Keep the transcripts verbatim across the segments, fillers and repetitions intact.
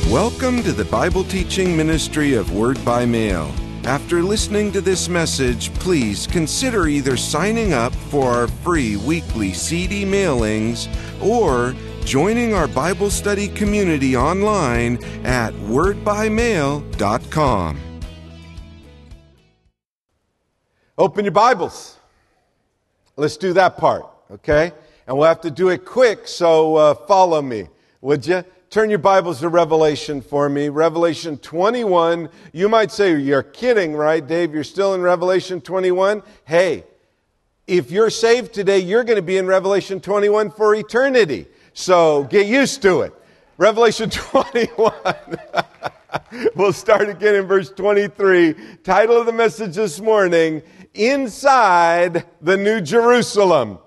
Welcome to the Bible teaching ministry of Word by Mail. After listening to this message, please consider either signing up for our free weekly C D mailings or joining our Bible study community online at word by mail dot com. Open your Bibles. Let's do that part, okay? And we'll have to do it quick, so uh, follow me, would you? Turn your Bibles to Revelation for me. Revelation twenty-one. You might say, you're kidding, right, Dave? You're still in Revelation twenty-one? Hey, if you're saved today, you're going to be in Revelation twenty-one for eternity. So get used to it. Revelation twenty-one. We'll start again in verse twenty-three. Title of the message this morning, Inside the New Jerusalem.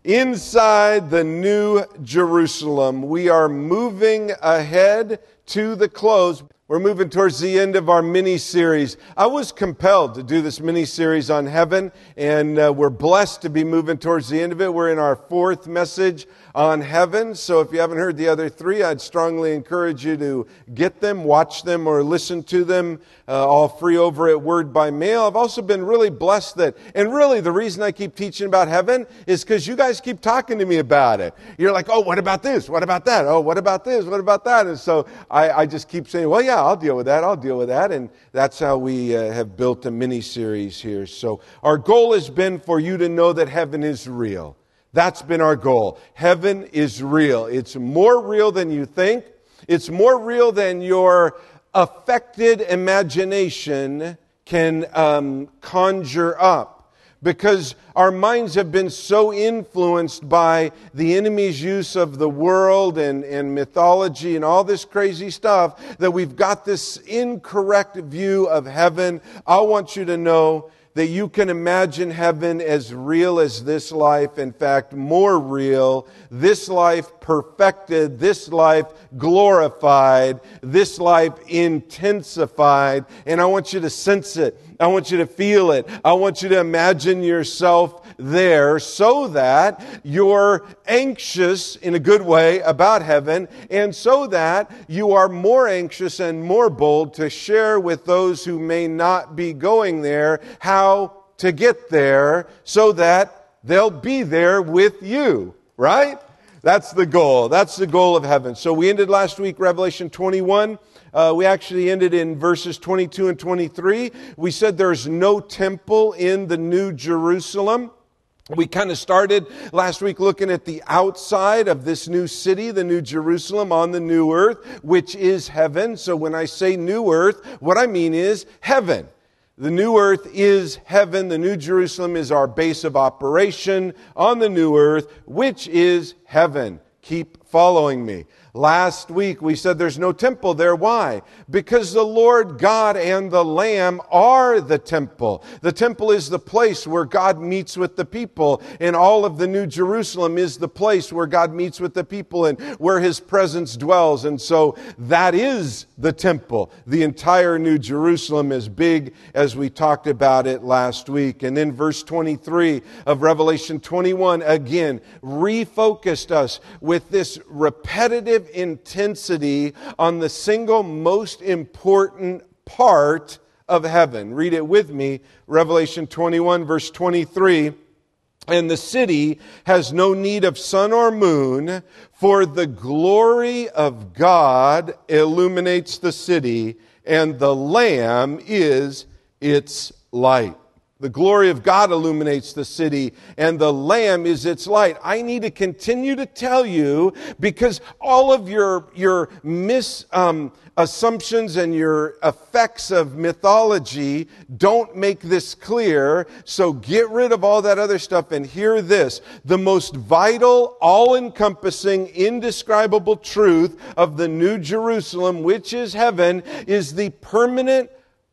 Inside the New Jerusalem. We are moving ahead to the close. We're moving towards the end of our mini-series. I was compelled to do this mini-series on heaven, and uh, we're blessed to be moving towards the end of it. We're in our fourth message on heaven, so if you haven't heard the other three, I'd strongly encourage you to get them, watch them, or listen to them, uh, all free over at Word by Mail. I've also been really blessed that, and really the reason I keep teaching about heaven is because you guys keep talking to me about it. You're like, oh, what about this? What about that? Oh, what about this? What about that? And so I, I just keep saying, well, yeah, I'll deal with that. I'll deal with that. And that's how we uh, have built a mini-series here. So our goal has been for you to know that heaven is real. That's been our goal. Heaven is real. It's more real than you think. It's more real than your affected imagination can um, conjure up. Because our minds have been so influenced by the enemy's use of the world and, and mythology and all this crazy stuff that we've got this incorrect view of heaven. I want you to know that you can imagine heaven as real as this life, in fact, more real. This life perfected, this life glorified, this life intensified. And I want you to sense it. I want you to feel it. I want you to imagine yourself there so that you're anxious in a good way about heaven, and so that you are more anxious and more bold to share with those who may not be going there how to get there so that they'll be there with you, right? That's the goal. That's the goal of heaven. So we ended last week, Revelation twenty-one. Uh, we actually ended in verses twenty-two and twenty-three. We said there's no temple in the New Jerusalem. We kind of started last week looking at the outside of this new city, the New Jerusalem on the new earth, which is heaven. So when I say new earth, what I mean is heaven. The new earth is heaven. The New Jerusalem is our base of operation on the new earth, which is heaven. Keep following me. Last week we said there's no temple there. Why? Because the Lord God and the Lamb are the temple. The temple is the place where God meets with the people, and all of the New Jerusalem is the place where God meets with the people and where His presence dwells. And so that is the temple. The entire New Jerusalem, as big as we talked about it last week. And then verse twenty-three of Revelation twenty-one again refocused us with this repetitive intensity on the single most important part of heaven. Read it with me. Revelation twenty-one, verse twenty-three. And the city has no need of sun or moon, for the glory of God illuminates the city, and the Lamb is its light. The glory of God illuminates the city, and the Lamb is its light. I need to continue to tell you, because all of your, your mis, um, assumptions and your effects of mythology don't make this clear. So get rid of all that other stuff and hear this. The most vital, all-encompassing, indescribable truth of the New Jerusalem, which is heaven, is the permanent,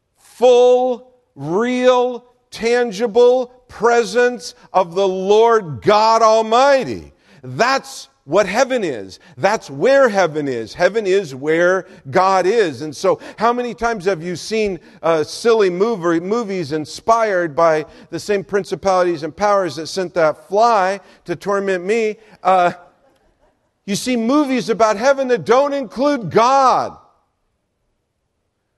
full, real, tangible presence of the Lord God Almighty. That's what heaven is. That's where heaven is. Heaven is where God is. And so how many times have you seen uh, silly movie, movies inspired by the same principalities and powers that sent that fly to torment me? Uh, you see movies about heaven that don't include God.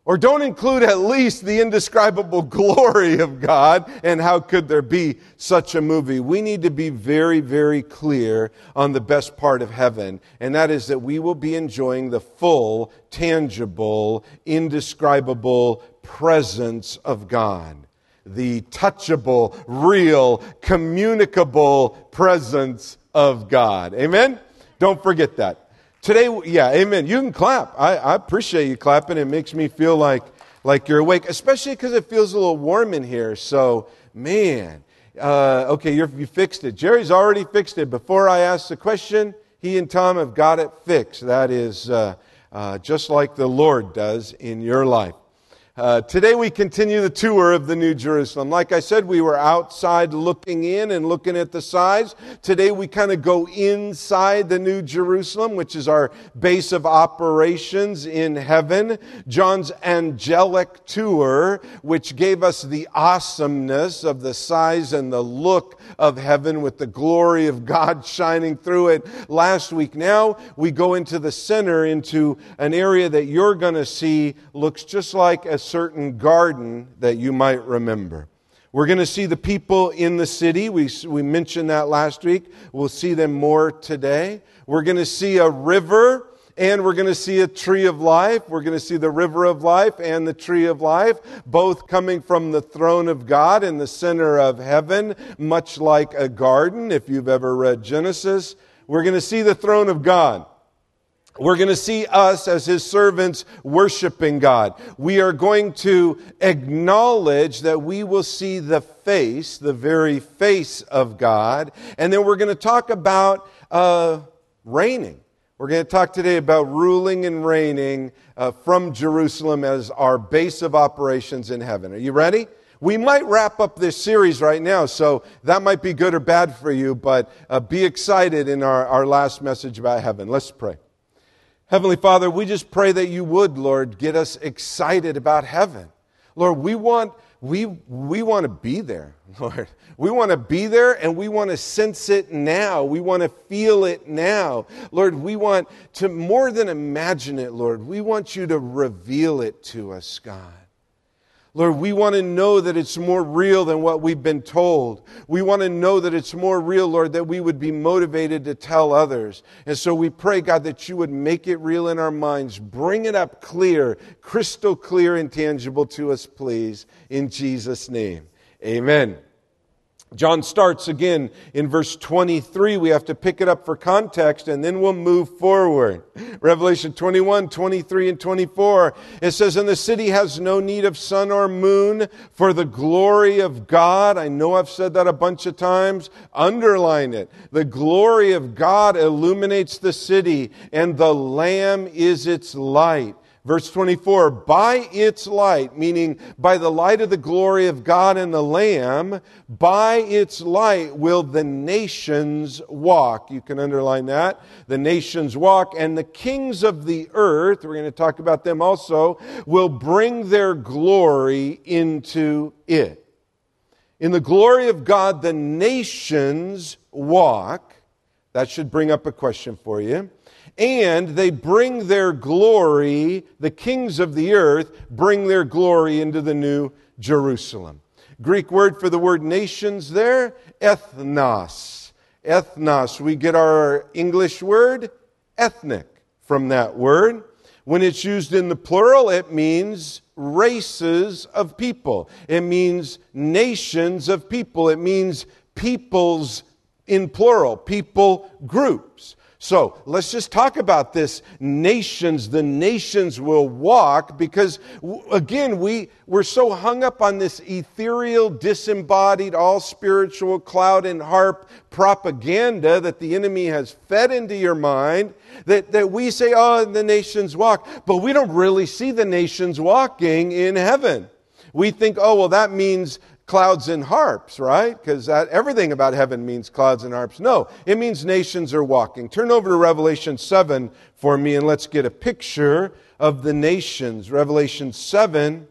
Or don't include at least the indescribable glory of God, and how could there be such a movie? We need to be very, very clear on the best part of heaven, and that is that we will be enjoying the full, tangible, indescribable presence of God. The touchable, real, communicable presence of God. Amen? Don't forget that. Today, yeah, amen. You can clap. I, I appreciate you clapping. It makes me feel like, like you're awake, especially because it feels a little warm in here. So, man, uh, okay, you're, you fixed it. Jerry's already fixed it. Before I ask the question, he and Tom have got it fixed. That is uh, uh, just like the Lord does in your life. Uh, today we continue the tour of the New Jerusalem. Like I said, we were outside looking in and looking at the sides. Today we kind of go inside the New Jerusalem, which is our base of operations in heaven. John's angelic tour, which gave us the awesomeness of the size and the look of heaven with the glory of God shining through it last week. Now we go into the center, into an area that you're going to see looks just like a certain garden that you might remember. We're going to see the people in the city. We, we mentioned that last week. We'll see them more today. We're going to see a river, and we're going to see a tree of life. We're going to see the river of life and the tree of life, both coming from the throne of God in the center of heaven, much like a garden, if you've ever read Genesis. We're going to see the throne of God. We're going to see us as His servants worshiping God. We are going to acknowledge that we will see the face, the very face of God. And then we're going to talk about uh, reigning. We're going to talk today about ruling and reigning uh, from Jerusalem as our base of operations in heaven. Are you ready? We might wrap up this series right now, so that might be good or bad for you, but uh, be excited in our, our last message about heaven. Let's pray. Heavenly Father, we just pray that you would, Lord, get us excited about heaven. Lord, we want we we want to be there, Lord. We want to be there, and we want to sense it now. We want to feel it now. Lord, we want to more than imagine it, Lord. We want you to reveal it to us, God. Lord, we want to know that it's more real than what we've been told. We want to know that it's more real, Lord, that we would be motivated to tell others. And so we pray, God, that you would make it real in our minds. Bring it up clear, crystal clear and tangible to us, please, in Jesus' name. Amen. John starts again in verse twenty-three. We have to pick it up for context, and then we'll move forward. Revelation twenty-one, twenty-three, and twenty-four. It says, "And the city has no need of sun or moon, for the glory of God," I know I've said that a bunch of times. Underline it. The glory of God illuminates the city, and the Lamb is its light. Verse twenty-four, "By its light," meaning by the light of the glory of God and the Lamb, "by its light will the nations walk." You can underline that. The nations walk, and the kings of the earth, we're going to talk about them also, will bring their glory into it. In the glory of God, the nations walk. That should bring up a question for you. And they bring their glory, the kings of the earth bring their glory into the New Jerusalem. Greek word for the word nations there, ethnos. Ethnos. We get our English word ethnic from that word. When it's used in the plural, it means races of people. It means nations of people. It means peoples in plural, people groups. So let's just talk about this. Nations, the nations will walk, because again, we, we're so hung up on this ethereal, disembodied, all spiritual cloud and harp propaganda that the enemy has fed into your mind, that, that we say, oh, the nations walk, but we don't really see the nations walking in heaven. We think, oh, well, that means clouds and harps, right? Because everything about heaven means clouds and harps. No, it means nations are walking. Turn over to Revelation seven for me, and let's get a picture of the nations. Revelation seven,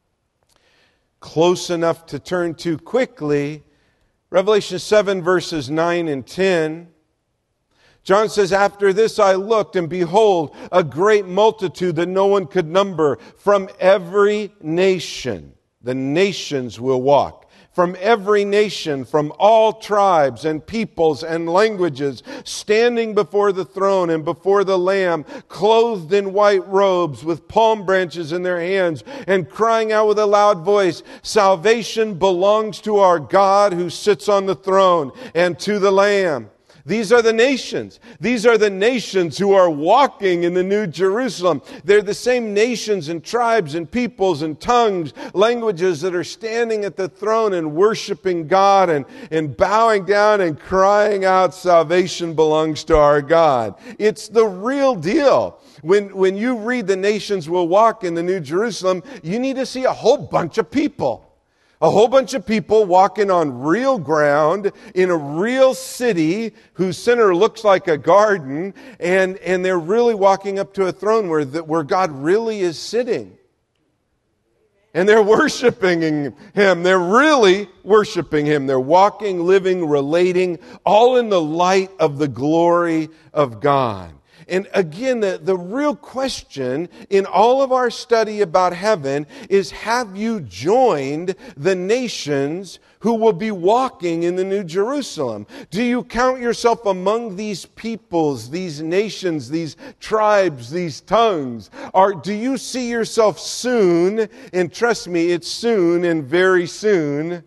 close enough to turn to quickly. Revelation seven, verses nine and ten. John says, after this I looked, and behold, a great multitude that no one could number, from every nation. The nations will walk. From every nation, from all tribes and peoples and languages, standing before the throne and before the Lamb, clothed in white robes, with palm branches in their hands, and crying out with a loud voice, salvation belongs to our God who sits on the throne and to the Lamb. These are the nations. These are the nations who are walking in the New Jerusalem. They're the same nations and tribes and peoples and tongues, languages that are standing at the throne and worshiping God and, and bowing down and crying out, salvation belongs to our God. It's the real deal. When, when you read the nations will walk in the New Jerusalem, you need to see a whole bunch of people. A whole bunch of people walking on real ground in a real city whose center looks like a garden, and, and they're really walking up to a throne where, the, where God really is sitting. And they're worshiping Him. They're really worshiping Him. They're walking, living, relating, all in the light of the glory of God. And again, the, the real question in all of our study about heaven is, have you joined the nations who will be walking in the New Jerusalem? Do you count yourself among these peoples, these nations, these tribes, these tongues? Or do you see yourself soon, and trust me, it's soon and very soon,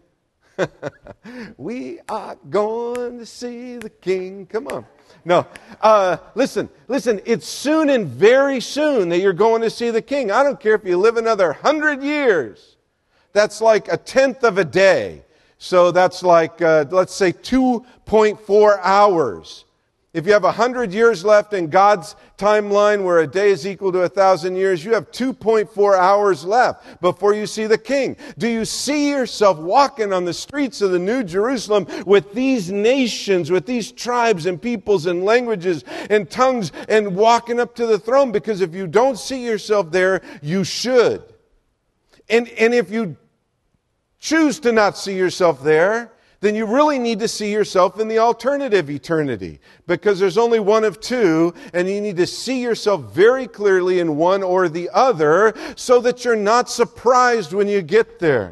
we are going to see the King. Come on. No, uh, listen, listen, it's soon and very soon that you're going to see the King. I don't care if you live another hundred years. That's like a tenth of a day. So that's like, uh, let's say two point four hours. If you have a hundred years left in God's timeline where a day is equal to a thousand years, you have two point four hours left before you see the King. Do you see yourself walking on the streets of the New Jerusalem with these nations, with these tribes and peoples and languages and tongues, and walking up to the throne? Because if you don't see yourself there, you should. And, and if you choose to not see yourself there, then you really need to see yourself in the alternative eternity, because there's only one of two, and you need to see yourself very clearly in one or the other so that you're not surprised when you get there.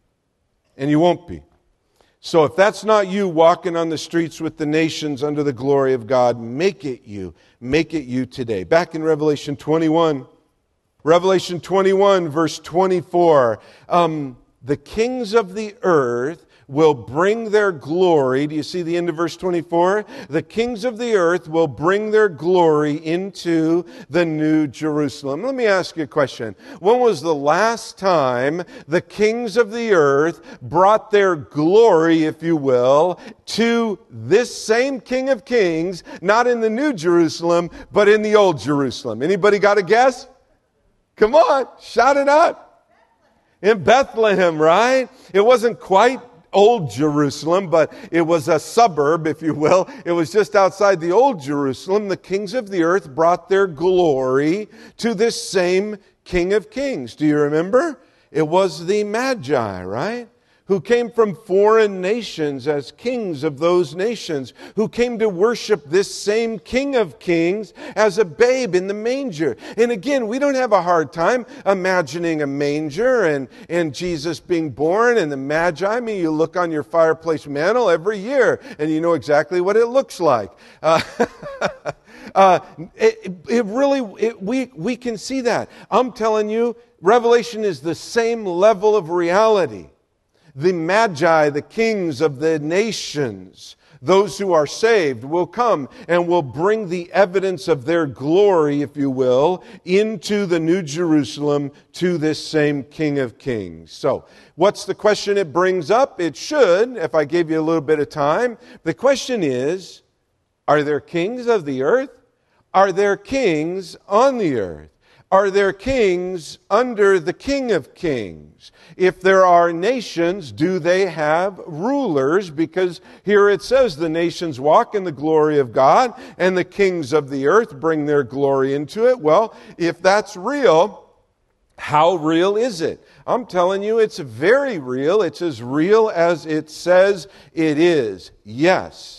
And you won't be. So if that's not you walking on the streets with the nations under the glory of God, make it you. Make it you today. Back in Revelation twenty-one. Revelation twenty-one, verse twenty-four. Um, the kings of the earth will bring their glory. Do you see the end of verse twenty-four? The kings of the earth will bring their glory into the New Jerusalem. Let me ask you a question. When was the last time the kings of the earth brought their glory, if you will, to this same King of Kings, not in the New Jerusalem, but in the Old Jerusalem? Anybody got a guess? Come on, shout it out. In Bethlehem, right? It wasn't quite Old Jerusalem, but it was a suburb, if you will. It was just outside the Old Jerusalem. The kings of the earth brought their glory to this same King of Kings. Do you remember? It was the Magi, right? Who came from foreign nations as kings of those nations, who came to worship this same King of Kings as a babe in the manger. And again, we don't have a hard time imagining a manger and, and Jesus being born and the Magi. I mean, you look on your fireplace mantle every year and you know exactly what it looks like. Uh, uh, it, it really, it, we, we can see that. I'm telling you, Revelation is the same level of reality. The Magi, the kings of the nations, those who are saved, will come and will bring the evidence of their glory, if you will, into the New Jerusalem to this same King of Kings. So, what's the question it brings up? It should, if I gave you a little bit of time. The question is, are there kings of the earth? Are there kings on the earth? Are there kings under the King of Kings? If there are nations, do they have rulers? Because here it says the nations walk in the glory of God and the kings of the earth bring their glory into it. Well, if that's real, how real is it? I'm telling you, it's very real. It's as real as it says it is. Yes.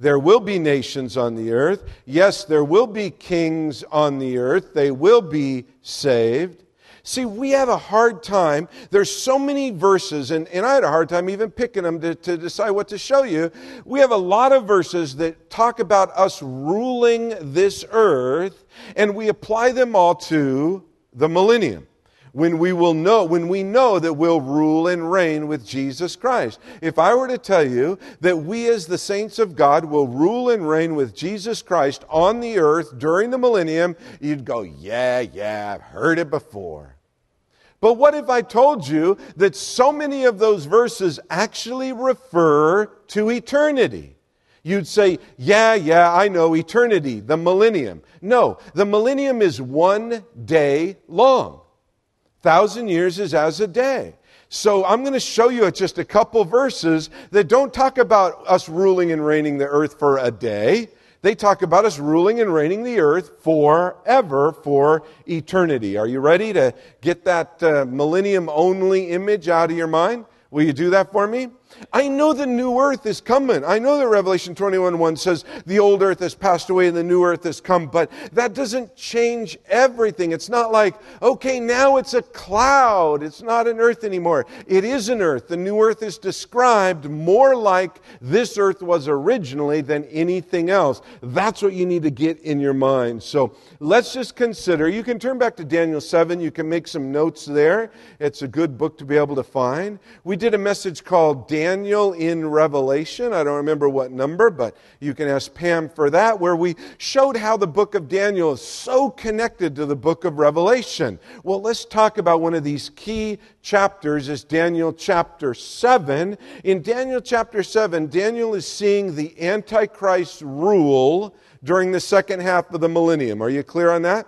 there will be nations on the earth. Yes, there will be kings on the earth. They will be saved. See, we have a hard time. There's so many verses, and, and I had a hard time even picking them to, to decide what to show you. We have a lot of verses that talk about us ruling this earth, and we apply them all to the millennium. When we will know, when we know that we'll rule and reign with Jesus Christ. If I were to tell you that we as the saints of God will rule and reign with Jesus Christ on the earth during the millennium, you'd go, yeah, yeah, I've heard it before. But what if I told you that so many of those verses actually refer to eternity? You'd say, yeah, yeah, I know, eternity, the millennium. No, the millennium is one day long. Thousand years is as a day. So I'm going to show you just a couple verses that don't talk about us ruling and reigning the earth for a day. They talk about us ruling and reigning the earth forever, for eternity. Are you ready to get that uh, millennium-only image out of your mind? Will you do that for me? I know the new earth is coming. I know that Revelation twenty-one one says the old earth has passed away and the new earth has come, but that doesn't change everything. It's not like, okay, now it's a cloud. It's not an earth anymore. It is an earth. The new earth is described more like this earth was originally than anything else. That's what you need to get in your mind. So let's just consider. You can turn back to Daniel seven. You can make some notes there. It's a good book to be able to find. We did a message called Daniel Daniel in Revelation. I don't remember what number, but you can ask Pam for that, where we showed how the book of Daniel is so connected to the book of Revelation. Well, let's talk about one of these key chapters, is Daniel chapter seven. In Daniel chapter seven, Daniel is seeing the Antichrist rule during the second half of the millennium. Are you clear on that?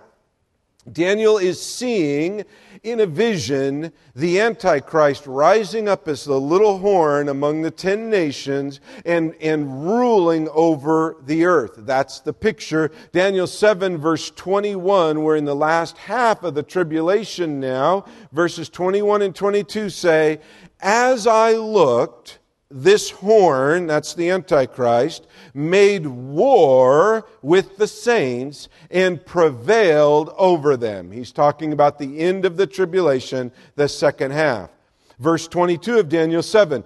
Daniel is seeing in a vision the Antichrist rising up as the little horn among the ten nations and, and ruling over the earth. That's the picture. Daniel seven verse twenty-one, we're in the last half of the tribulation now. Verses twenty-one and twenty-two say, "As I looked, this horn," that's the Antichrist, "made war with the saints and prevailed over them." He's talking about the end of the tribulation, the second half. Verse twenty-two of Daniel seven,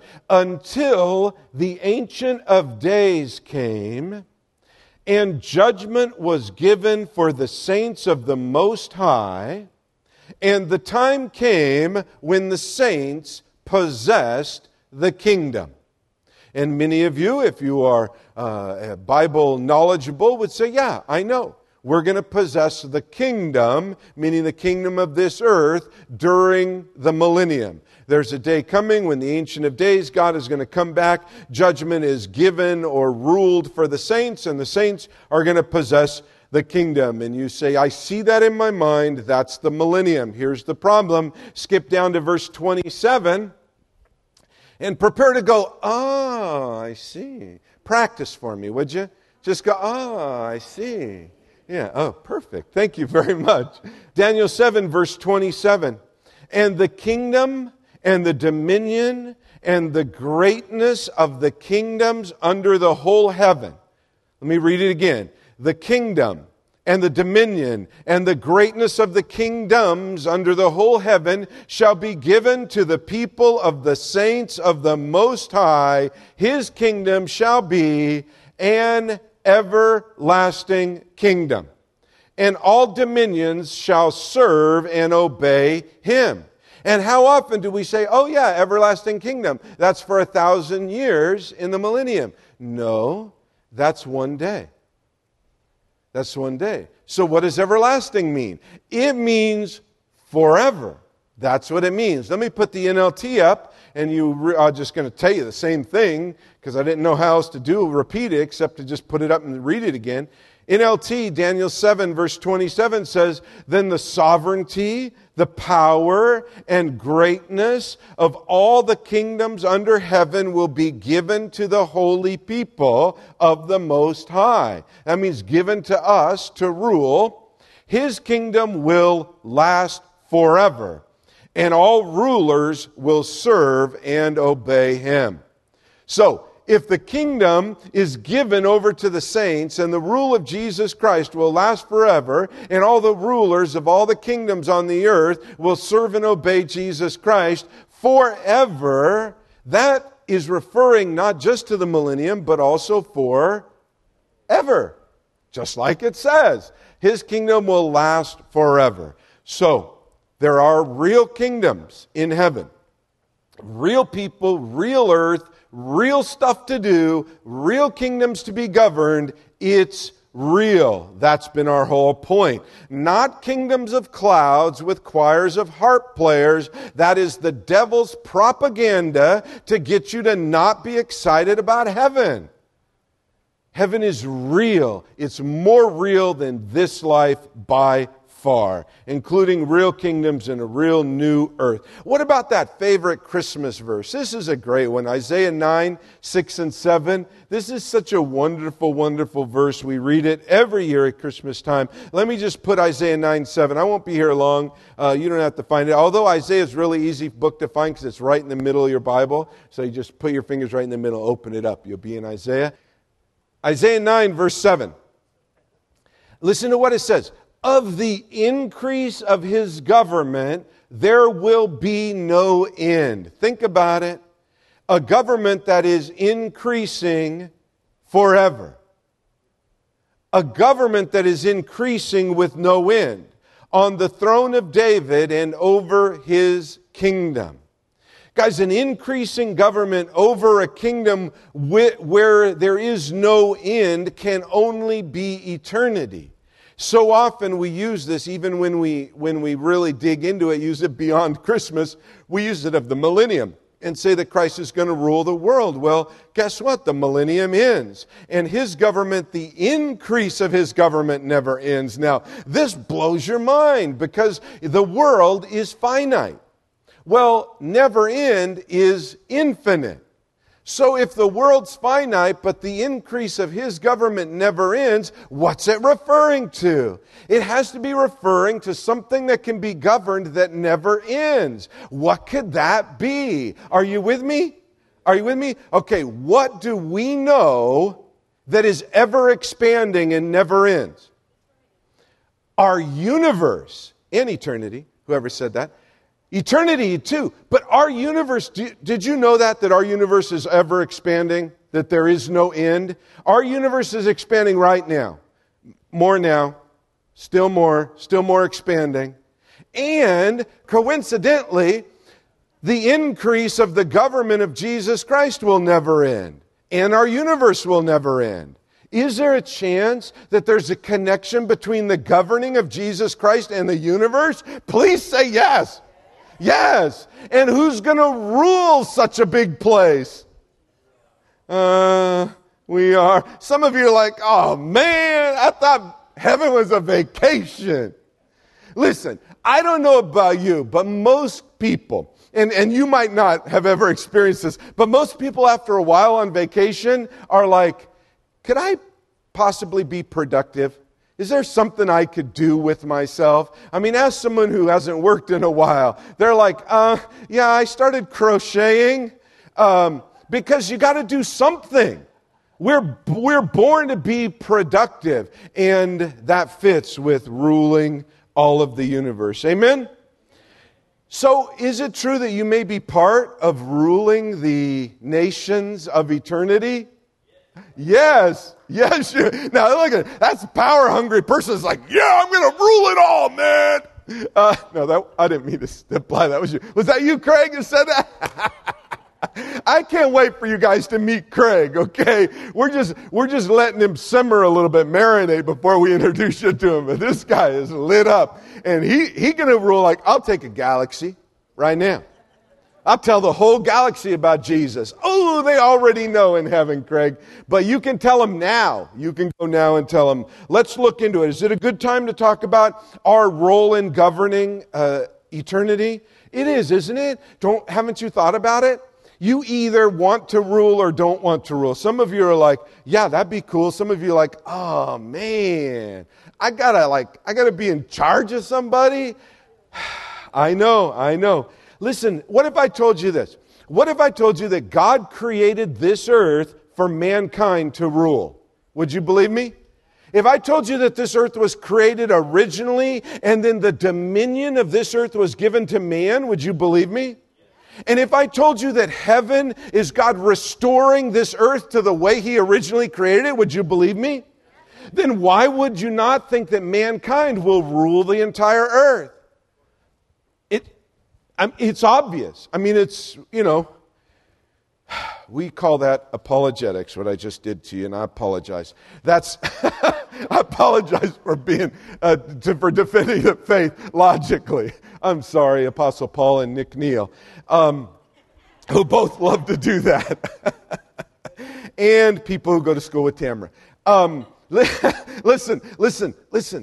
"Until the Ancient of Days came, and judgment was given for the saints of the Most High, and the time came when the saints possessed the kingdom." And many of you, if you are uh, Bible knowledgeable, would say, yeah, I know. We're going to possess the kingdom, meaning the kingdom of this earth, during the millennium. There's a day coming when the Ancient of Days, God is going to come back. Judgment is given or ruled for the saints, and the saints are going to possess the kingdom. And you say, I see that in my mind. That's the millennium. Here's the problem. Skip down to verse twenty-seven. And prepare to go, oh, I see. Practice for me, would you? Just go, oh, I see. Yeah, oh, perfect. Thank you very much. Daniel seven, verse twenty-seven. "And the kingdom and the dominion and the greatness of the kingdoms under the whole heaven." Let me read it again. "The kingdom and the dominion and the greatness of the kingdoms under the whole heaven shall be given to the people of the saints of the Most High. His kingdom shall be an everlasting kingdom, and all dominions shall serve and obey him." And how often do we say, oh yeah, everlasting kingdom? That's for a thousand years in the millennium. No, that's one day. That's one day. So what does everlasting mean? It means forever. That's what it means. Let me put the N L T up, and you re- I'm just going to tell you the same thing because I didn't know how else to do repeat it except to just put it up and read it again. N L T, Daniel seven, verse twenty-seven says, "Then the sovereignty, the power, and greatness of all the kingdoms under heaven will be given to the holy people of the Most High." That means given to us to rule. His kingdom will last forever, and all rulers will serve and obey him. So, if the kingdom is given over to the saints and the rule of Jesus Christ will last forever, and all the rulers of all the kingdoms on the earth will serve and obey Jesus Christ forever, that is referring not just to the millennium, but also forever. Just like it says, His kingdom will last forever. So, there are real kingdoms in heaven. Real people, real earth, real stuff to do, real kingdoms to be governed. It's real. That's been our whole point. Not kingdoms of clouds with choirs of harp players. That is the devil's propaganda to get you to not be excited about heaven. Heaven is real. It's more real than this life by far, including real kingdoms and a real new earth. What about that favorite Christmas verse? This is a great one. Isaiah nine, six and seven. This is such a wonderful, wonderful verse. We read it every year at Christmas time. Let me just put Isaiah nine, seven. I won't be here long. Uh, you don't have to find it. Although Isaiah is a really easy book to find because it's right in the middle of your Bible. So you just put your fingers right in the middle, open it up. You'll be in Isaiah. Isaiah nine, verse seven. Listen to what it says. Of the increase of His government, there will be no end. Think about it. A government that is increasing forever. A government that is increasing with no end. On the throne of David and over His kingdom. Guys, an increasing government over a kingdom where there is no end can only be eternity. So often we use this, even when we when we really dig into it, use it beyond Christmas, we use it of the millennium and say that Christ is going to rule the world. Well, guess what? The millennium ends. And His government, the increase of His government never ends. Now, this blows your mind because the world is finite. Well, never end is infinite. So if the world's finite, but the increase of His government never ends, what's it referring to? It has to be referring to something that can be governed that never ends. What could that be? Are you with me? Are you with me? Okay, what do we know that is ever expanding and never ends? Our universe and eternity, whoever said that. Eternity too. But our universe, did you know that? That our universe is ever expanding? That there is no end? Our universe is expanding right now. More now. Still more. Still more expanding. And coincidentally, the increase of the government of Jesus Christ will never end. And our universe will never end. Is there a chance that there's a connection between the governing of Jesus Christ and the universe? Please say yes. Yes. And who's going to rule such a big place? Uh, we are. Some of you are like, oh man, I thought heaven was a vacation. Listen, I don't know about you, but most people, and, and you might not have ever experienced this, but most people after a while on vacation are like, could I possibly be productive? Is there something I could do with myself? I mean, as someone who hasn't worked in a while, they're like, uh, yeah, I started crocheting um, because you got to do something. We're, we're born to be productive, and that fits with ruling all of the universe. Amen? So, is it true that you may be part of ruling the nations of eternity? Yes, yes. You, now look at it. That's a power-hungry person. Is like, yeah, I'm going to rule it all, man. Uh, no, that I didn't mean to imply that was you. Was that you, Craig, who said that? I can't wait for you guys to meet Craig. Okay, we're just we're just letting him simmer a little bit, marinate before we introduce you to him. But this guy is lit up, and he he going to rule like I'll take a galaxy right now. I'll tell the whole galaxy about Jesus. Oh, they already know in heaven, Craig. But you can tell them now. You can go now and tell them. Let's look into it. Is it a good time to talk about our role in governing uh, eternity? It is, isn't it? Don't haven't you thought about it? You either want to rule or don't want to rule. Some of you are like, yeah, that'd be cool. Some of you are like, oh man, I gotta like, I gotta be in charge of somebody. I know, I know. Listen, what if I told you this? What if I told you that God created this earth for mankind to rule. Would you believe me? If I told you that this earth was created originally and then the dominion of this earth was given to man, would you believe me? And if I told you that heaven is God restoring this earth to the way He originally created it, would you believe me? Then why would you not think that mankind will rule the entire earth? It, it's obvious. I mean, it's, you know, we call that apologetics, what I just did to you, and I apologize. That's, I apologize for being, uh, to, for defending the faith logically. I'm sorry, Apostle Paul and Nick Neal, um, who both love to do that. And people who go to school with Tamara. Um, listen, listen, listen.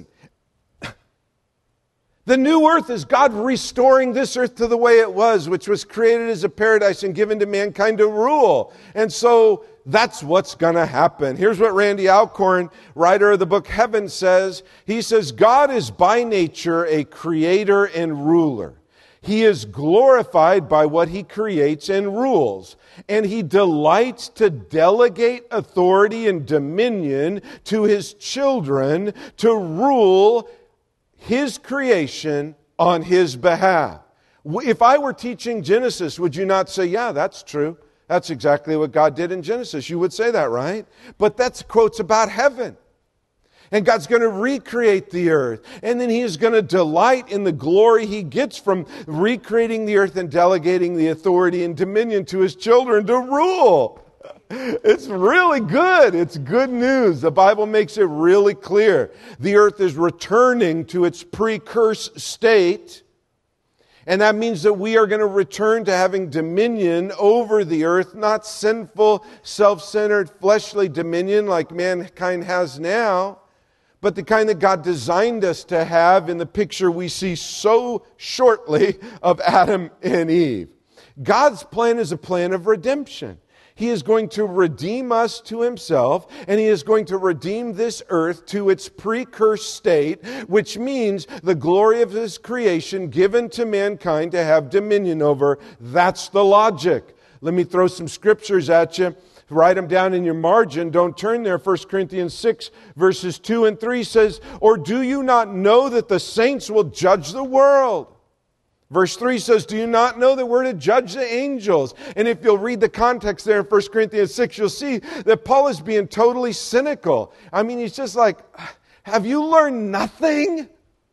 The new earth is God restoring this earth to the way it was, which was created as a paradise and given to mankind to rule. And so that's what's going to happen. Here's what Randy Alcorn, writer of the book Heaven, says. He says, God is by nature a creator and ruler. He is glorified by what He creates and rules. And He delights to delegate authority and dominion to His children to rule His creation on His behalf. If I were teaching Genesis, would you not say, yeah, that's true. That's exactly what God did in Genesis. You would say that, right? But that's quotes about heaven. And God's going to recreate the earth. And then He is going to delight in the glory He gets from recreating the earth and delegating the authority and dominion to His children to rule. It's really good. It's good news. The Bible makes it really clear. The earth is returning to its pre-curse state. And that means that we are going to return to having dominion over the earth, not sinful, self-centered, fleshly dominion like mankind has now, but the kind that God designed us to have in the picture we see so shortly of Adam and Eve. God's plan is a plan of redemption. He is going to redeem us to Himself, and He is going to redeem this earth to its pre-curse state, which means the glory of His creation given to mankind to have dominion over. That's the logic. Let me throw some scriptures at you. Write them down in your margin. Don't turn there. First Corinthians six, verses two and three says, "Or do you not know that the saints will judge the world?" Verse three says, "Do you not know that we're to judge the angels?" And if you'll read the context there in First Corinthians six, you'll see that Paul is being totally cynical. I mean, he's just like, have you learned nothing?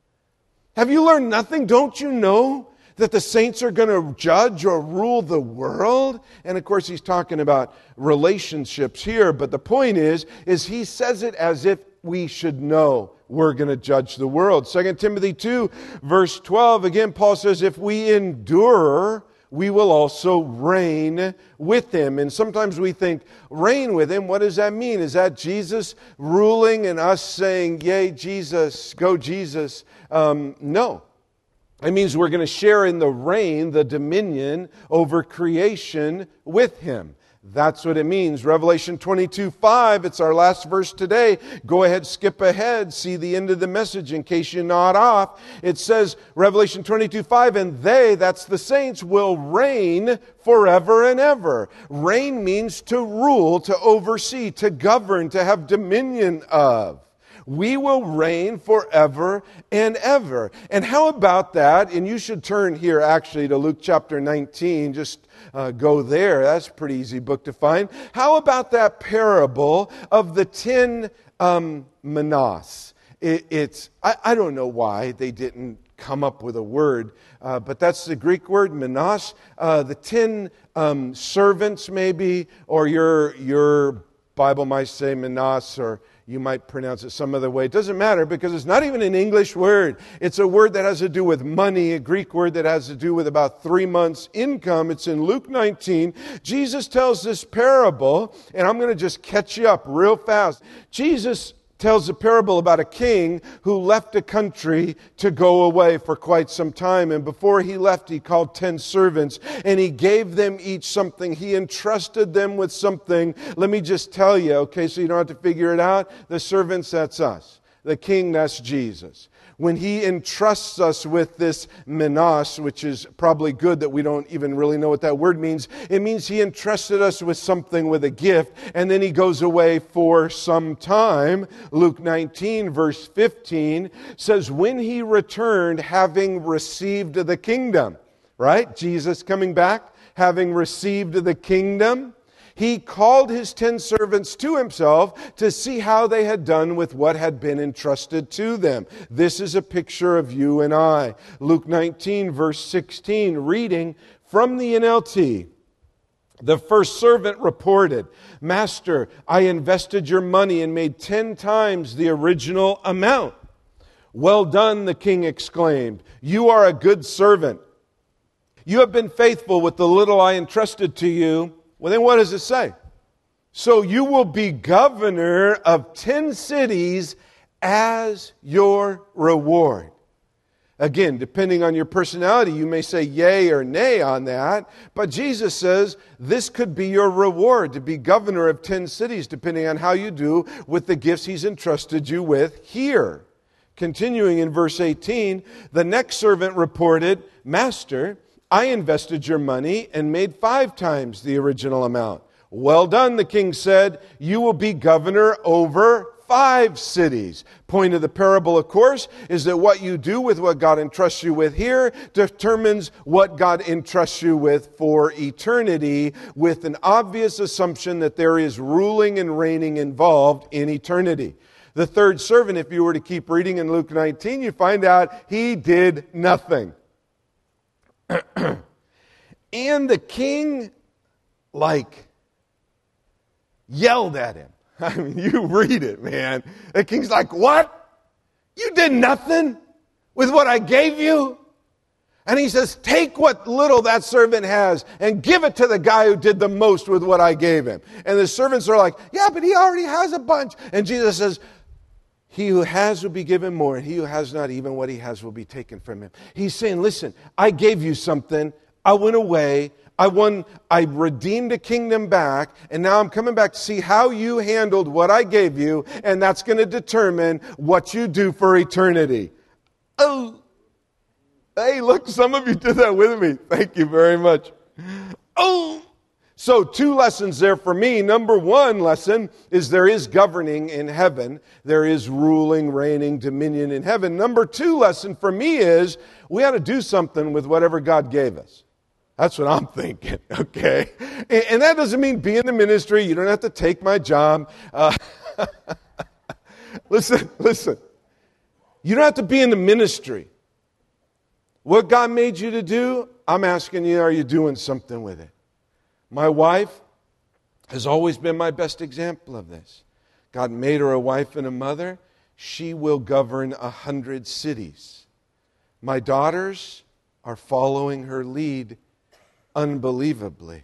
Have you learned nothing? Don't you know that the saints are going to judge or rule the world? And of course, he's talking about relationships here. But the point is, is he says it as if we should know we're going to judge the world. Second Timothy two, verse twelve, again, Paul says, if we endure, we will also reign with Him. And sometimes we think, reign with Him, what does that mean? Is that Jesus ruling and us saying, yay, Jesus, go Jesus? Um, no. It means we're going to share in the reign, the dominion over creation with Him. That's what it means. Revelation twenty-two five, it's our last verse today. Go ahead, skip ahead, see the end of the message in case you're not off. It says, Revelation twenty-two five, and they, that's the saints, will reign forever and ever. Reign means to rule, to oversee, to govern, to have dominion of. We will reign forever and ever. And how about that? And you should turn here actually to Luke chapter nineteen. Just uh, go there. That's a pretty easy book to find. How about that parable of the ten um, manas? It, it's, I, I don't know why they didn't come up with a word, uh, but that's the Greek word, manas. Uh, the ten um, servants maybe, or your, your Bible might say manas, or you might pronounce it some other way. It doesn't matter because it's not even an English word. It's a word that has to do with money, a Greek word that has to do with about three months' income. It's in Luke nineteen. Jesus tells this parable, and I'm going to just catch you up real fast. Jesus tells a parable about a king who left a country to go away for quite some time. And before he left, he called ten servants and he gave them each something. He entrusted them with something. Let me just tell you, okay, so you don't have to figure it out. The servants, that's us. The king, that's Jesus. when He entrusts us with this menos, which is probably good that we don't even really know what that word means. It means He entrusted us with something, with a gift, and then He goes away for some time. Luke nineteen, verse fifteen says, when He returned, having received the kingdom, right? Jesus coming back, having received the kingdom, He called His ten servants to Himself to see how they had done with what had been entrusted to them. This is a picture of you and I. Luke nineteen, verse sixteen, reading from the N L T. The first servant reported, Master, I invested your money and made ten times the original amount. Well done, the king exclaimed. You are a good servant. You have been faithful with the little I entrusted to you. Well, then what does it say? So you will be governor of ten cities as your reward. Again, depending on your personality, you may say yay or nay on that. But Jesus says this could be your reward, to be governor of ten cities, depending on how you do with the gifts He's entrusted you with here. Continuing in verse eighteen, the next servant reported, Master, I invested your money and made five times the original amount. Well done, the king said. You will be governor over five cities. Point of the parable, of course, is that what you do with what God entrusts you with here determines what God entrusts you with for eternity, with an obvious assumption that there is ruling and reigning involved in eternity. The third servant, if you were to keep reading in Luke nineteen, you find out he did nothing. And the king, like, yelled at him. I mean, you read it, man. The king's like, what? You did nothing with what I gave you? And he says, take what little that servant has and give it to the guy who did the most with what I gave him. And the servants are like, yeah, but he already has a bunch. And Jesus says, he who has will be given more, and he who has not, even what he has will be taken from him. He's saying, listen, I gave you something. I went away. I won. I redeemed a kingdom back, and now I'm coming back to see how you handled what I gave you, and that's going to determine what you do for eternity. Oh, hey, look, some of you did that with me. Thank you very much. Oh. So two lessons there for me. Number one lesson is there is governing in heaven. There is ruling, reigning, dominion in heaven. Number two lesson for me is we ought to do something with whatever God gave us. That's what I'm thinking, okay? And that doesn't mean be in the ministry. You don't have to take my job. Uh, listen, listen. You don't have to be in the ministry. What God made you to do, I'm asking you, are you doing something with it? My wife has always been my best example of this. God made her a wife and a mother. She will govern a hundred cities. My daughters are following her lead unbelievably.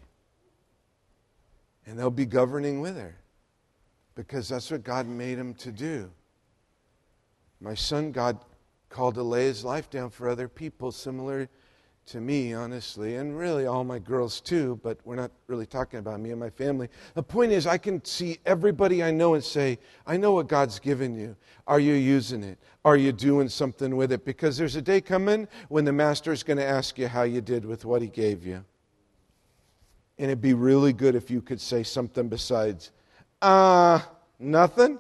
And they'll be governing with her because that's what God made them to do. My son, God called to lay his life down for other people, similar to me, honestly, and really all my girls too, but we're not really talking about me and my family. The point is, I can see everybody I know and say, I know what God's given you. Are you using it? Are you doing something with it? Because there's a day coming when the master's going to ask you how you did with what he gave you. And it'd be really good if you could say something besides, uh, nothing.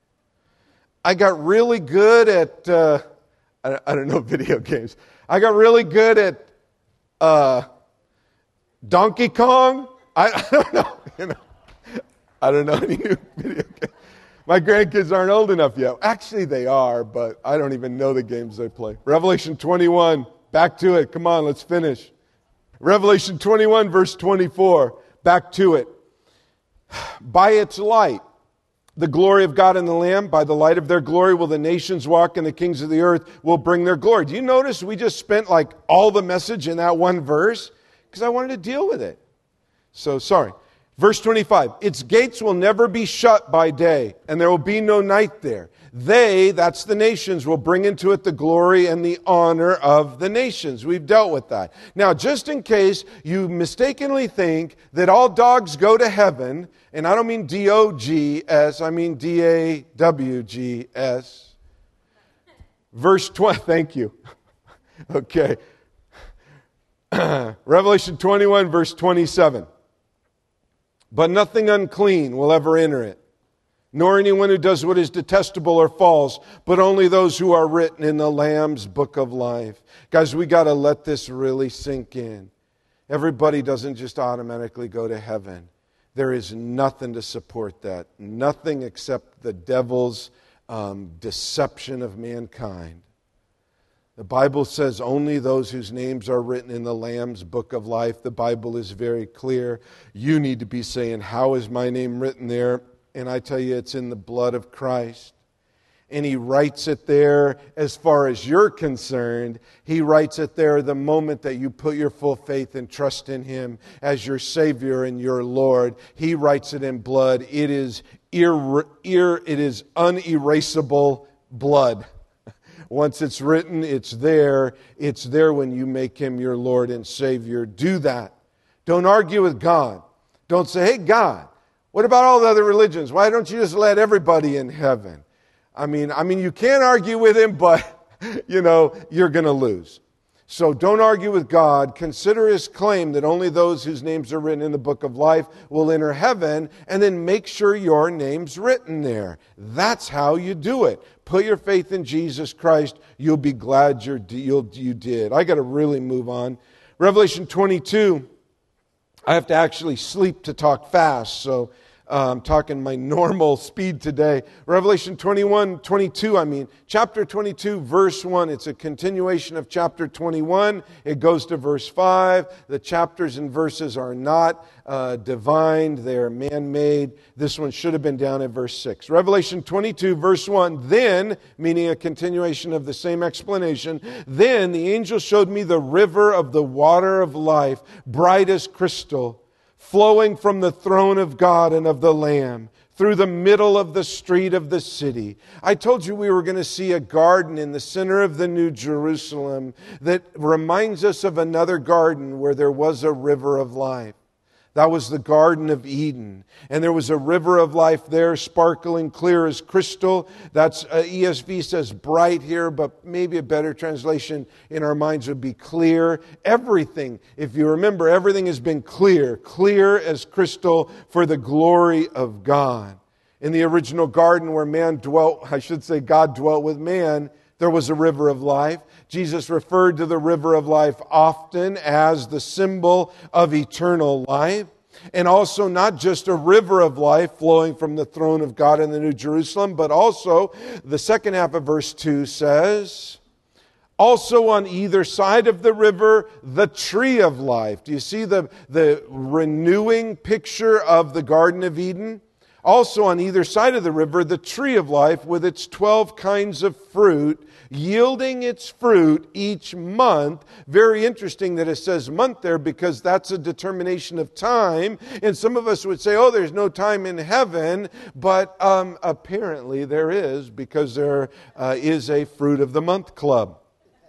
I got really good at, uh, I, I don't know, video games. I got really good at Uh, Donkey Kong? I, I don't know. You know, I don't know any new video games. My grandkids aren't old enough yet. Actually, they are, but I don't even know the games they play. Revelation twenty-one. Back to it. Come on, let's finish. Revelation twenty-one, verse twenty-four. Back to it. By its light, the glory of God and the Lamb, by the light of their glory will the nations walk, and the kings of the earth will bring their glory. Do you notice we just spent like all the message in that one verse? Because I wanted to deal with it. So, sorry. Verse twenty-five, its gates will never be shut by day, and there will be no night there. They, that's the nations, will bring into it the glory and the honor of the nations. We've dealt with that. Now, just in case you mistakenly think that all dogs go to heaven, and I don't mean D O G S, I mean D A W G S. verse twenty. Thank you. Okay. Revelation twenty-one, verse twenty-seven. But nothing unclean will ever enter it, nor anyone who does what is detestable or false, but only those who are written in the Lamb's book of life. Guys, we got to let this really sink in. Everybody doesn't just automatically go to heaven. There is nothing to support that. Nothing except the devil's um, deception of mankind. The Bible says only those whose names are written in the Lamb's book of life. The Bible is very clear. You need to be saying, how is my name written there? And I tell you, it's in the blood of Christ. And He writes it there as far as you're concerned. He writes it there the moment that you put your full faith and trust in Him as your Savior and your Lord. He writes it in blood. It is ir- ir- it is unerasable blood. Once it's written, it's there. It's there when you make Him your Lord and Savior. Do that. Don't argue with God. Don't say, hey, God, what about all the other religions? Why don't you just let everybody in heaven? I mean, I mean, you can't argue with Him, but, you know, you're going to lose. So don't argue with God. Consider His claim that only those whose names are written in the book of life will enter heaven, and then make sure your name's written there. That's how you do it. Put your faith in Jesus Christ. You'll be glad you're, you'll, you did. I got to really move on. Revelation twenty-two. I have to actually sleep to talk fast, so Uh, I'm talking my normal speed today. Revelation twenty-one, twenty-two, I mean, chapter twenty-two, verse one. It's a continuation of chapter twenty-one. It goes to verse five. The chapters and verses are not uh, divine. They're man-made. This one should have been down at verse six. Revelation twenty-two, verse one. Then, meaning a continuation of the same explanation, then the angel showed me the river of the water of life, bright as crystal, flowing from the throne of God and of the Lamb through the middle of the street of the city. I told you we were going to see a garden in the center of the New Jerusalem that reminds us of another garden where there was a river of life. That was the Garden of Eden. And there was a river of life there, sparkling clear as crystal. That's uh, E S V says bright here, but maybe a better translation in our minds would be clear. Everything, if you remember, everything has been clear, clear as crystal for the glory of God. In the original garden where man dwelt, I should say God dwelt with man, there was a river of life. Jesus referred to the river of life often as the symbol of eternal life. And also not just a river of life flowing from the throne of God in the New Jerusalem, but also the second half of verse two says, also on either side of the river, the tree of life. Do you see the, the renewing picture of the Garden of Eden? Also on either side of the river, the tree of life with its twelve kinds of fruit, yielding its fruit each month. Very interesting that it says month there, because that's a determination of time. And some of us would say, oh, there's no time in heaven. But um, apparently there is, because there uh, is a fruit of the month club.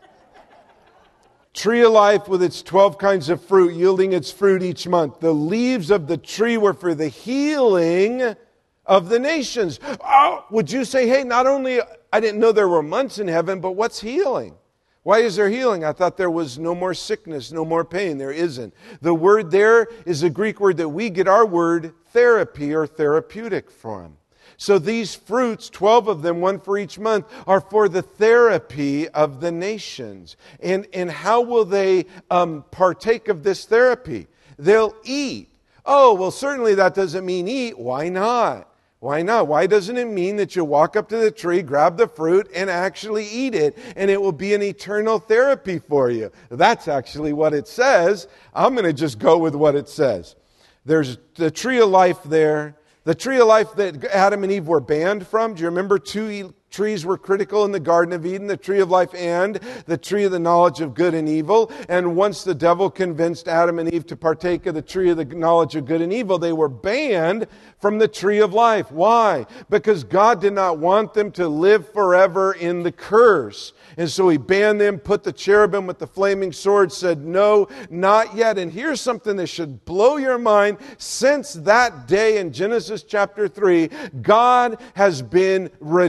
Tree of life with its twelve kinds of fruit, yielding its fruit each month. The leaves of the tree were for the healing of the nations. Oh, would you say, hey, not only, I didn't know there were months in heaven, but what's healing? Why is there healing? I thought there was no more sickness, no more pain. There isn't. The word there is a Greek word that we get our word therapy or therapeutic from. So these fruits, twelve of them, one for each month, are for the therapy of the nations. And, and how will they um, partake of this therapy? They'll eat. Oh, well, certainly that doesn't mean eat. Why not? Why not? Why doesn't it mean that you walk up to the tree, grab the fruit, and actually eat it, and it will be an eternal therapy for you? That's actually what it says. I'm going to just go with what it says. There's the tree of life there. The tree of life that Adam and Eve were banned from. Do you remember two trees were critical in the Garden of Eden? The tree of life and the tree of the knowledge of good and evil. And once the devil convinced Adam and Eve to partake of the tree of the knowledge of good and evil, they were banned from the tree of life. Why? Because God did not want them to live forever in the curse. And so He banned them, put the cherubim with the flaming sword, said, no, not yet. And here's something that should blow your mind. Since that day in Genesis chapter three, God has been redeeming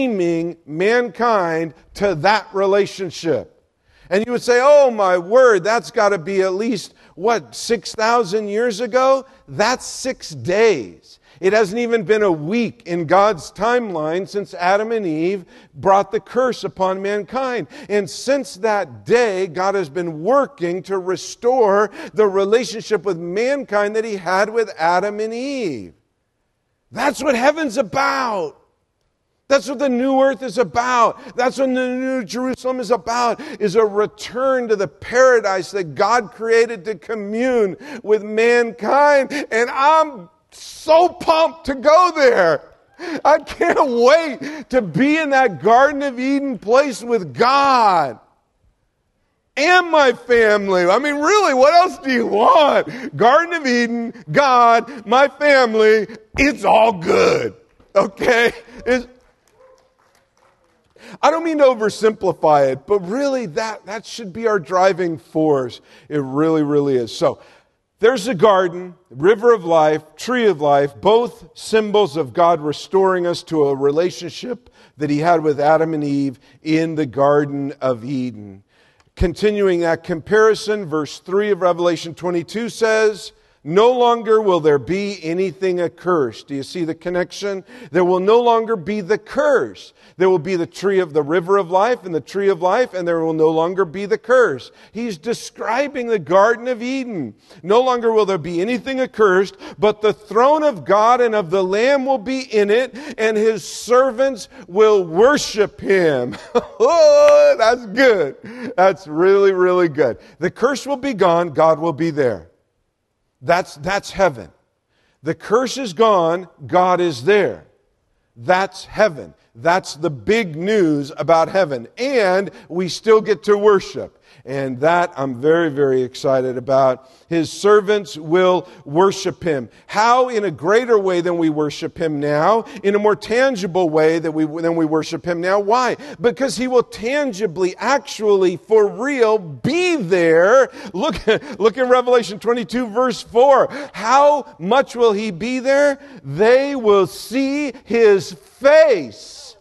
redeeming mankind to that relationship. And you would say, oh my word, that's got to be at least, what, six thousand years ago? That's six days. It hasn't even been a week in God's timeline since Adam and Eve brought the curse upon mankind. And since that day, God has been working to restore the relationship with mankind that He had with Adam and Eve. That's what heaven's about. That's what the new earth is about. That's what the new Jerusalem is about, is a return to the paradise that God created to commune with mankind. And I'm so pumped to go there. I can't wait to be in that Garden of Eden place with God and my family. I mean, really, what else do you want? Garden of Eden, God, my family, it's all good. Okay? It's, I don't mean to oversimplify it, but really that, that should be our driving force. It really, really is. So, there's a garden, river of life, tree of life, both symbols of God restoring us to a relationship that He had with Adam and Eve in the Garden of Eden. Continuing that comparison, verse three of Revelation twenty-two says, no longer will there be anything accursed. Do you see the connection? There will no longer be the curse. There will be the tree of the river of life and the tree of life, and there will no longer be the curse. He's describing the Garden of Eden. No longer will there be anything accursed, but the throne of God and of the Lamb will be in it, and His servants will worship Him. Oh, that's good. That's really, really good. The curse will be gone. God will be there. That's, that's heaven. The curse is gone. God is there. That's heaven. That's the big news about heaven. And we still get to worship. And that I'm very, very excited about. His servants will worship Him. How? In a greater way than we worship Him now. In a more tangible way than we, than we worship Him now. Why? Because He will tangibly, actually, for real, be there. Look, look in Revelation twenty-two, verse four. How much will He be there? They will see His face.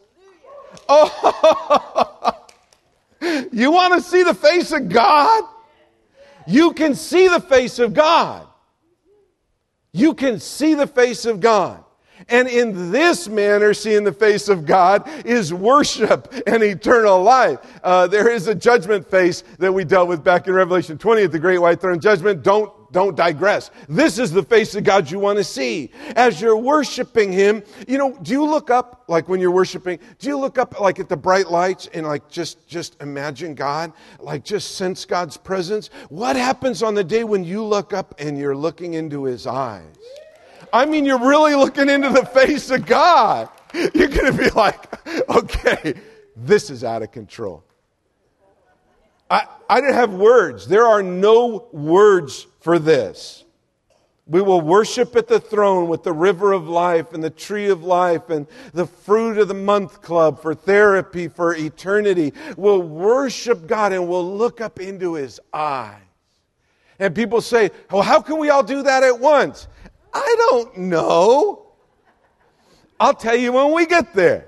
Oh! You want to see the face of God? You can see the face of God. You can see the face of God. And in this manner, seeing the face of God is worship and eternal life. Uh, there is a judgment face that we dealt with back in Revelation twenty at the Great White Throne Judgment. Don't Don't digress. This is the face of God you want to see. As you're worshiping Him, you know, do you look up, like when you're worshiping, do you look up like at the bright lights and like just, just imagine God? Like just sense God's presence? What happens on the day when you look up and you're looking into His eyes? I mean, you're really looking into the face of God. You're going to be like, okay, this is out of control. I, I didn't have words. There are no words for this. We will worship at the throne with the river of life and the tree of life and the fruit of the month club for therapy, for eternity. We'll worship God and we'll look up into His eyes. And people say, well, how can we all do that at once? I don't know. I'll tell you when we get there.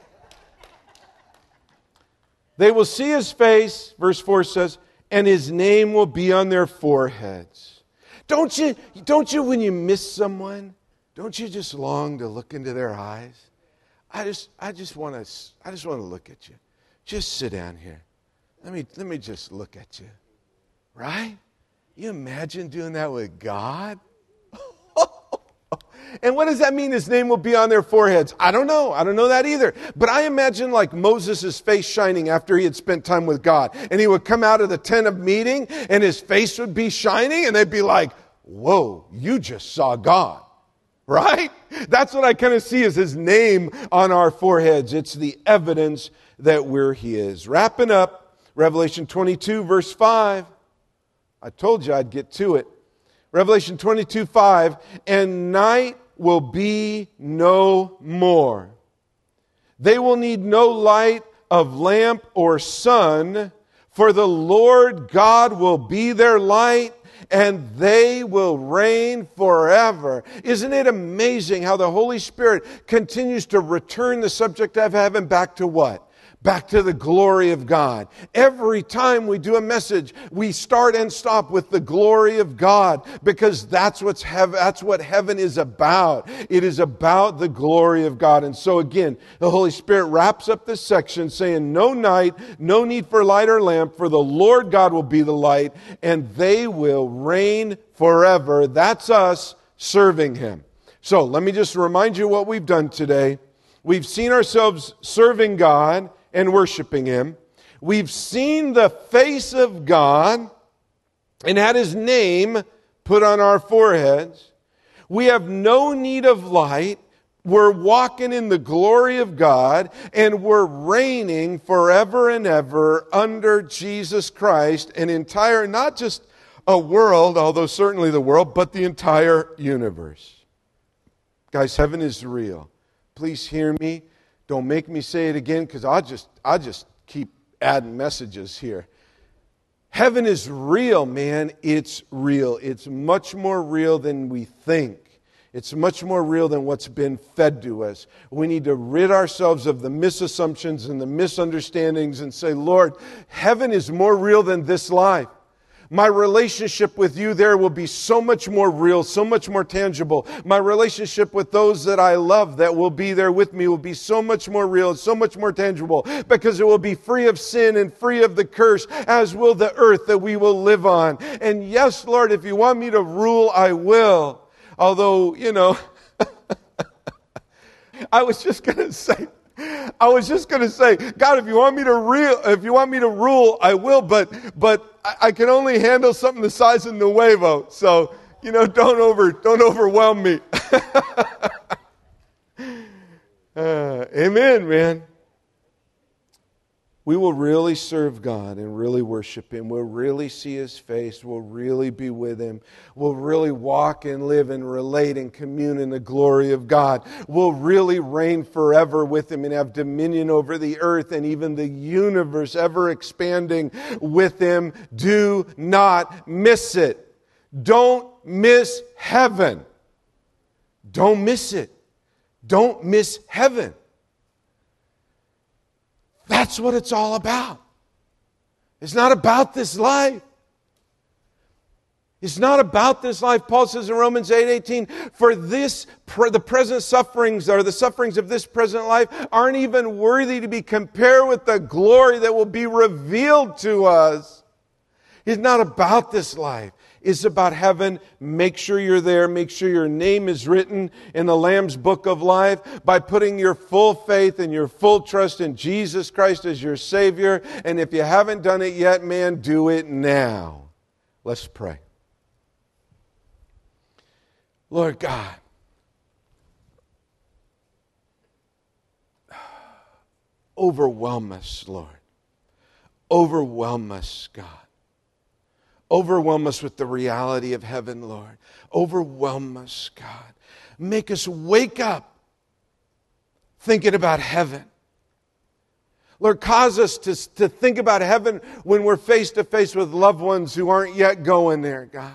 They will see His face, verse four says, and His name will be on their foreheads. Don't you, don't you, when you miss someone, don't you just long to look into their eyes? I just, I just want to, I just want to look at you. Just sit down here. Let me, let me just look at you. Right? You imagine doing that with God? And what does that mean? His name will be on their foreheads. I don't know. I don't know that either. But I imagine like Moses' face shining after he had spent time with God. And he would come out of the tent of meeting and his face would be shining and they'd be like, whoa, you just saw God. Right? That's what I kind of see as His name on our foreheads. It's the evidence that we're His. Wrapping up, Revelation twenty-two, verse five. I told you I'd get to it. Revelation twenty-two, five, and night will be no more. They will need no light of lamp or sun, For the Lord God will be their light, and they will reign forever. Isn't it amazing how the Holy Spirit continues to return the subject of heaven back to what? Back to the glory of God. Every time we do a message, we start and stop with the glory of God, because that's what's heaven, that's what heaven is about. It is about the glory of God. And so again, the Holy Spirit wraps up this section saying, no night, no need for light or lamp, for the Lord God will be the light, and they will reign forever. That's us serving Him. So let me just remind you what we've done today. We've seen ourselves serving God and worshiping Him. We've seen the face of God and had His name put on our foreheads. We have no need of light. We're walking in the glory of God, and we're reigning forever and ever under Jesus Christ, an entire, not just a world, although certainly the world, but the entire universe. Guys, heaven is real. Please hear me. Don't make me say it again, because I'll just, I'll just keep adding messages here. Heaven is real, man. It's real. It's much more real than we think. It's much more real than what's been fed to us. We need to rid ourselves of the misassumptions and the misunderstandings and say, Lord, heaven is more real than this life. My relationship with you there will be so much more real, so much more tangible. My relationship with those that I love that will be there with me will be so much more real, so much more tangible, because it will be free of sin and free of the curse, as will the earth that we will live on. And yes, Lord, if you want me to rule, I will. Although, you know, I was just going to say, I was just going to say, God, if you want me to real, if you want me to rule, I will. But but I can only handle something the size of Nuevo. So you know, don't over don't overwhelm me. uh, amen, man. We will really serve God and really worship Him. We'll really see His face. We'll really be with Him. We'll really walk and live and relate and commune in the glory of God. We'll really reign forever with Him and have dominion over the earth and even the universe, ever expanding with Him. Do not miss it. Don't miss heaven. Don't miss it. Don't miss heaven. That's what it's all about. It's not about this life. It's not about this life. Paul says in Romans eight eighteen, for this, the present sufferings, or the sufferings of this present life, aren't even worthy to be compared with the glory that will be revealed to us. It's not about this life. It's about heaven. Make sure you're there. Make sure your name is written in the Lamb's Book of Life by putting your full faith and your full trust in Jesus Christ as your Savior. And if you haven't done it yet, man, do it now. Let's pray. Lord God, overwhelm us, Lord. Overwhelm us, God. Overwhelm us with the reality of heaven, Lord. Overwhelm us, God. Make us wake up thinking about heaven. Lord, cause us to, to think about heaven when we're face to face with loved ones who aren't yet going there, God.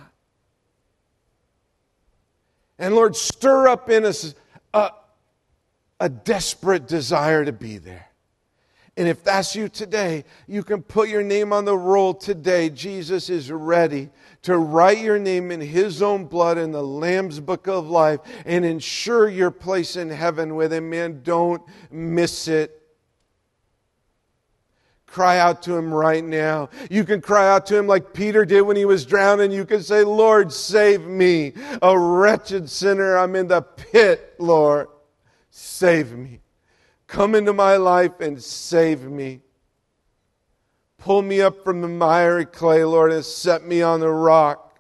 And Lord, stir up in us a, a desperate desire to be there. And if that's you today, you can put your name on the roll today. Jesus is ready to write your name in His own blood in the Lamb's Book of Life and ensure your place in heaven with Him. Man, don't miss it. Cry out to Him right now. You can cry out to Him like Peter did when he was drowning. You can say, Lord, save me, a wretched sinner. I'm in the pit, Lord. Save me. Come into my life and save me. Pull me up from the miry clay, Lord, and set me on the rock.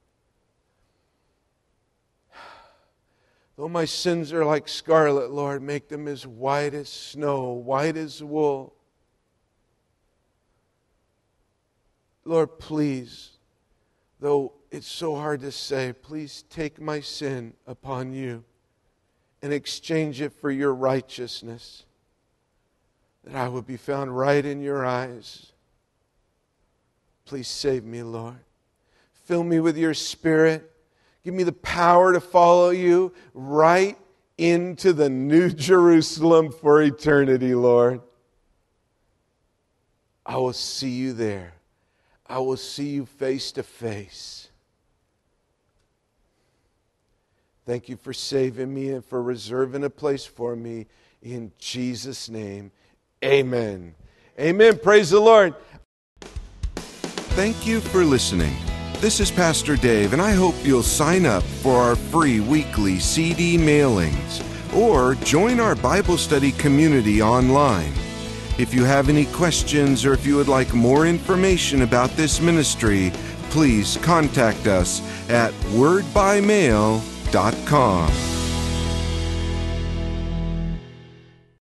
Though my sins are like scarlet, Lord, make them as white as snow, white as wool. Lord, please, though it's so hard to say, please take my sin upon you and exchange it for your righteousness, that I would be found right in your eyes. Please save me, Lord. Fill me with your Spirit. Give me the power to follow you right into the New Jerusalem for eternity, Lord. I will see you there. I will see you face to face. Thank you for saving me and for reserving a place for me. In Jesus' name, amen. Amen. Praise the Lord. Thank you for listening. This is Pastor Dave, and I hope you'll sign up for our free weekly C D mailings or join our Bible study community online. If you have any questions or if you would like more information about this ministry, please contact us at word by mail dot com.